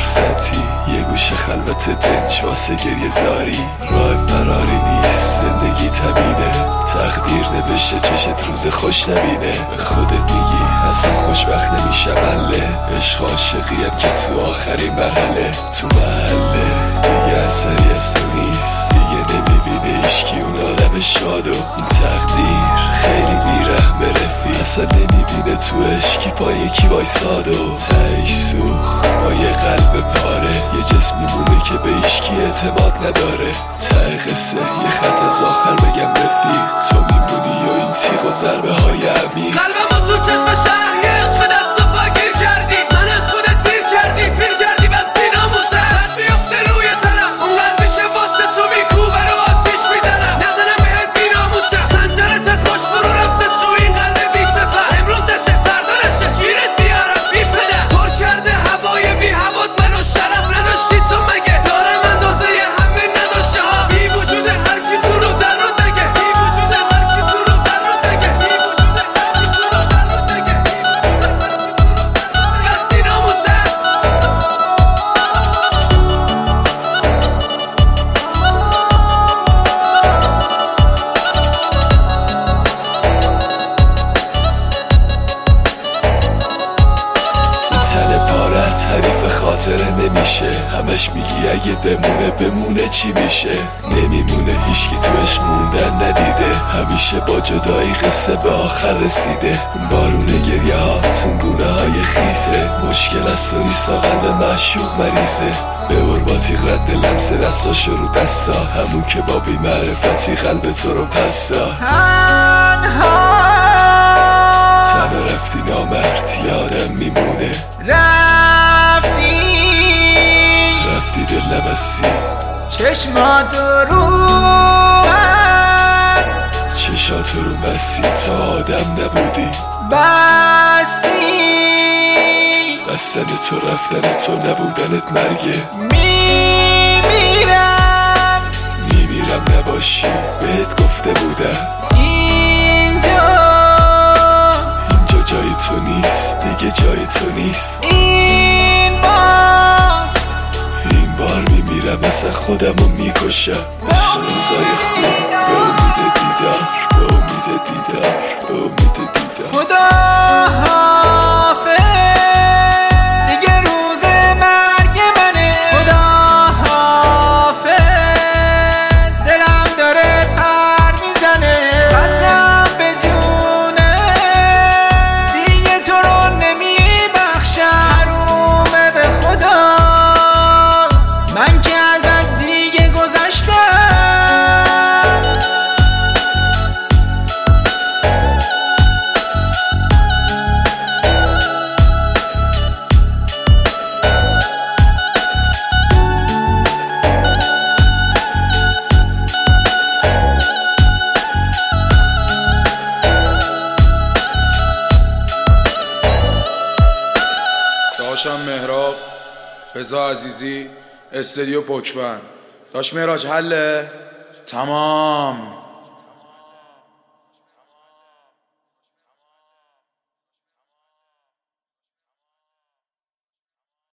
فرصتی یه گوشه خلوت دنج واسه گریه زاری. راه فراری نیست، زندگی تمینه، تقدیر نوشته چشت روز خوش نبینه. به خودت میگی اصلا خوشبخت نمیشم حله، عشق عاشقیم که تو آخرین مرحله. تو محله دیگه اثری از تو نیست، دیگه نمیبینه اشکی اون آدم شادو. این تقدیر خیلی بیرحمه رفیق، اصلا نمیبینه تو عشقی با یکی وایسادو. تهش سوخت با یه قلب پاره، یه جسم میمونه که به اشکی اعتماد نداره. ته قصه یه خط از آخر بگم رفیق، تو میمونی و این تیغ و ضربه های عمیق. قلبم تو چشم شهر یه عشق دست و پا گیر کردی، من از خود سیر کردی، پیر کردی بستی ناموسه. بد بیفته روی تنم اون قلبی که واسه تو میکوبه رو آتیش میزنم، نزنم بهت بی ناموسه. خنجرت از باش فرو رفته تو این قلب بی صفه، امروز نشه فردا نشه گیرت بیارم بی پدر. پر کرده هوای بی هوات منو، شرف نداشتی تو مگه؟ دارم اندازه همین نداشته ها، بی وجود هر کی تو رو در رو دگه، بی وجود هر کی تو رو در رو دگه، بی وجود هر کی تو رو در رو دگه، بی وجود هر کی تو رو بستی ناموسه. تن پارت حریف خاطره نمیشه، همش میگی اگه بمونه چی میشه؟ نمیمونه هیچکی تو عشق موندن ندیده، همیشه با جدایی قصه به آخر رسیده. بارون گریه ها تنگونه های خیسه، مشکل از تو نیست قلب معشوق مریضه. ببر با تیغ رد لمس دستاشو رو دستا، همون که با بی معرفتی قلب تو رو پستا. تنها رفتی نامرد یادم میمونه، رفتی دل نبستی چشمات رو من، چشات رو بستی تا آدم نبودی. بستی بستن تو رفتن تو نبودنت مرگه. میمیرم نباشی بهت گفته بودم، اینجا جای تو نیست دیگه، جای تو نیست. این بار میمیرم مثل خودمو میکشم. عشق روزای خوب به امید دیدار، به امید دیدار، به امید دیدار. خدا حافظ دیگه روز مرگ منه، خدا حافظ دلم داره پر میزنه، قسم به جونه دیگه تو رو نمیبخشم. حرومه به خدا من که ازت دیگه گذشتم. داشتم مهراب، رضا عزیزی، استودیو پوکبند. داش مهراج حله؟ تمام.